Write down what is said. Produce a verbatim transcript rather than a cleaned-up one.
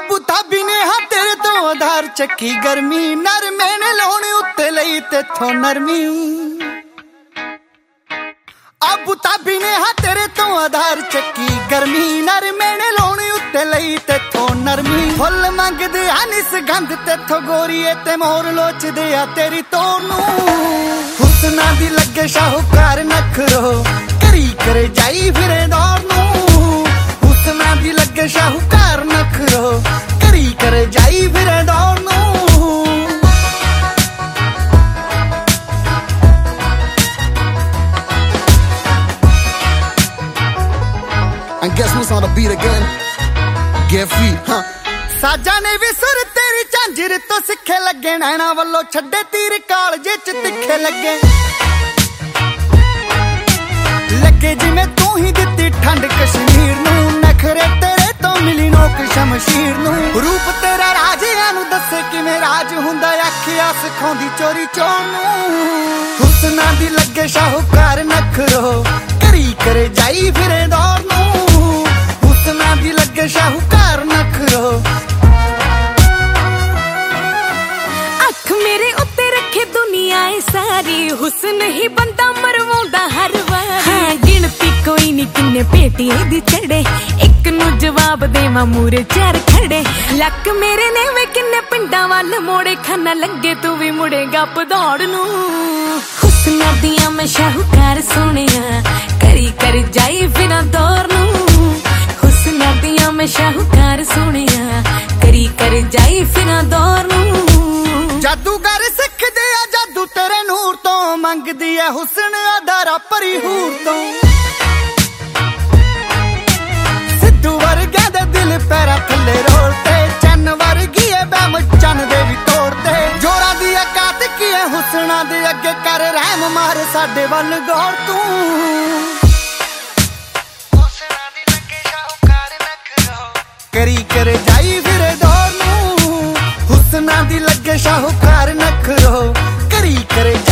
Abu Dhabi ने हाँ तेरे तो आधार चक्की गर्मी नर मैंने लाने उत्ते लई तेथों नरमी अबू धाबी ने हाँ तेरे तो आधार चक्की गर्मी नर मैंने लाने उत्ते लई तेथों नरमी फुल मंगदे हनिस गंध तेथों गोरीए ते मोर लोचदे आ तेरी तोनू हुस्ना दी लगे शाहूकार नखरो करी करे जाई फिरे दौर नू हुस्ना दी लगे शाहूकार नखरो करी करे जाई फिरे दौर नू And guess who's on the beat again? Get free, huh? साजा ने भी सुर तेरी झांझर तो सिखे लगे नैना वल्लों छड्डे तीर कालजे च तिखे लगे लगे जिवें तू ही दित्ती ठंड कश्मीर नू नखरे तेरे तो मिली नोक शमशीर नू रूप तेरा राजियां नू दसे किवें राज हुंदा आखिया सिखाउंदी चोरी चोर नू हुस्ना दी लगे शाहूकार नखरो करी करे जाई फिरे दौर नू हुस्ना दी लगे शाहूकार नखरो अख मेरे उत्ते रखे दुनिया सारी हुस्न ही बंदा मरवाउंदा हर वार हाँ गिनती कोई नहीं किन्ने पेटियां दी चढ़े एक नू जवाब देवा मूरे चार खड़े लक मेरे ने वे किन्ने पिंडां वल मोड़े खाना लगे तू भी मुड़ेगा पदौड़ नू हुस्ना दियां मैं शाहूकार सोहणिया करी कर जाई फिरां दौर नू हुस्ना दियां मैं शाहूकार सोहणिया करी कर जाई फिरां दौर नू जादूगर सिखदे आ जादू तेरे नूर तो मंगदी है हुस्न अदारा परी हूर तो सिद्धू वर्गे दे दिल पैरा थले रोलते चन वर्गी है बैम चन दे भी तोड़ते जोरा दी औकात की है हुस्ना दे अगे कर रहम मार साडे वल गौर तू हुस्ना दी लगे शाहूकार नखरो करी करे जाई फिरे दौर नू हुस्ना दी लगे शाहूकार नखरो करी करे